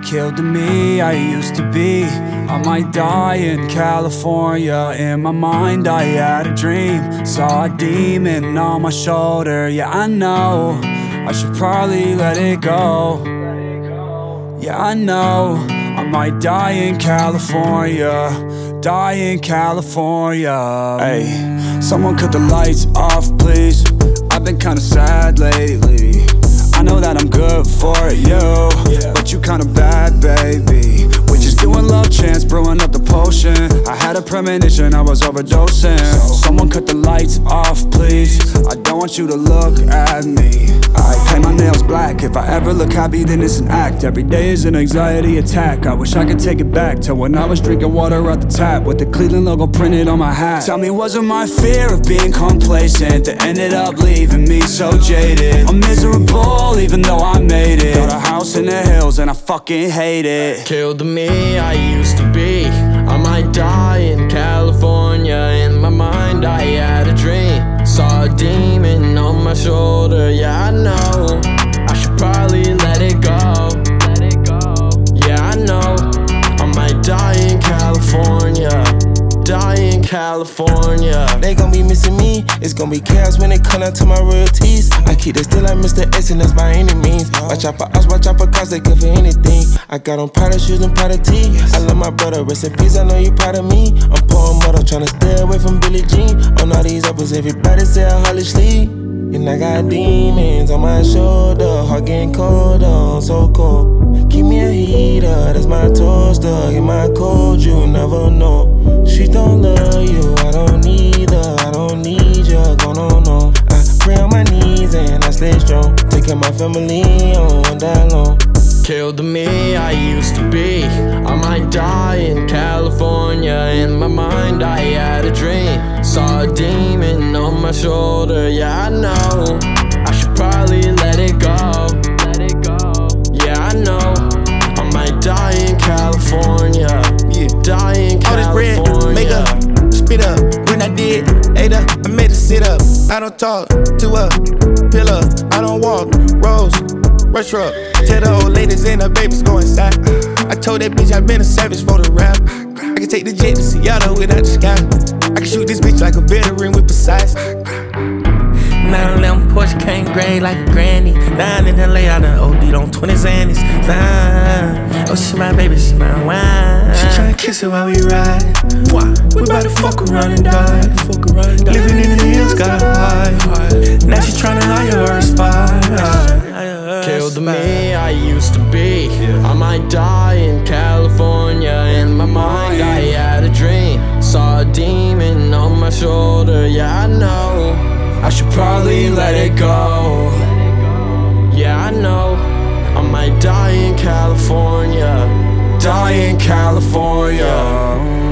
Killed the me I used to be. I might die in California. In my mind I had a dream. Saw a demon on my shoulder. Yeah, I know I should probably let it go. Yeah, I know I might die in California. Die in California. Hey, someone cut the lights off, please. I've been kinda sad lately. I know that I'm good for you, but you kinda bad, baby. We're just doing love chants, brewing up the potion. I had a premonition, I was overdosing. Someone cut the lights off, please. I don't want you to look at me. I paint my nails black. If I ever look happy, then it's an act. Every day is an anxiety attack. I wish I could take it back to when I was drinking water out the tap with the Cleveland logo printed on my hat. Tell me, was it my fear of being complacent that ended up leaving me so jaded? I'm miserable even though I made it. Built a house in the hills and I fucking hate it. Killed the me I used to be. I might die in California. In my mind I had a dream. Saw a demon on my shoulder. Yeah, I know I should probably let it go. Yeah, I know I might die in California. Die in California. They gon' be missing me. It's gon' be chaos when it come down to my royalties. I keep that still like Mr. S and that's by any means. Watch out for us, watch out for cause they good for anything. I got on Prada shoes and Prada tea. I love my brother, rest in peace, I know you proud of me. I'm pouring mother, tryna stay away from Billie Jean. On all these uppers, everybody say I Holly sleep. And I got demons on my shoulder, heart getting colder, I'm so cold. Keep me a heater, that's my toaster. Get my cold, you never know. She don't love you, I don't need her, I don't need you, go no. I pray on my knees and I stay strong. Take care of my family on that long. Killed the me I used to be. I might die in California. In my mind I had a dream. Saw a demon on my shoulder. Yeah, I know I should probably let it go. Yeah, I know I might die in California. Die in California. All this bread, make up, spit up. When I did, ate up, I made it sit up. I don't talk to a pillar. I don't walk, rose, rush up. Tell the old ladies and the babies go inside. I told that bitch I been a savage for the rap. I can take the jet to Seattle without the sky. I can shoot this bitch like a veteran with precise. 911 Porsche came gray like a granny. Down in LA, I done OD'd on 20 Xannies. Fine. Oh, she my baby, she my wine. She tryna kiss it while we ride. We bout to fuck around and die. Living in the hills, got a high. Now she tryna hire her spot. Killed the me I used to be. I might die in California. In my mind I had a dream. Saw a demon on my shoulder. Yeah, I know I should probably let it go. Yeah, I know I might die in California. Die in California.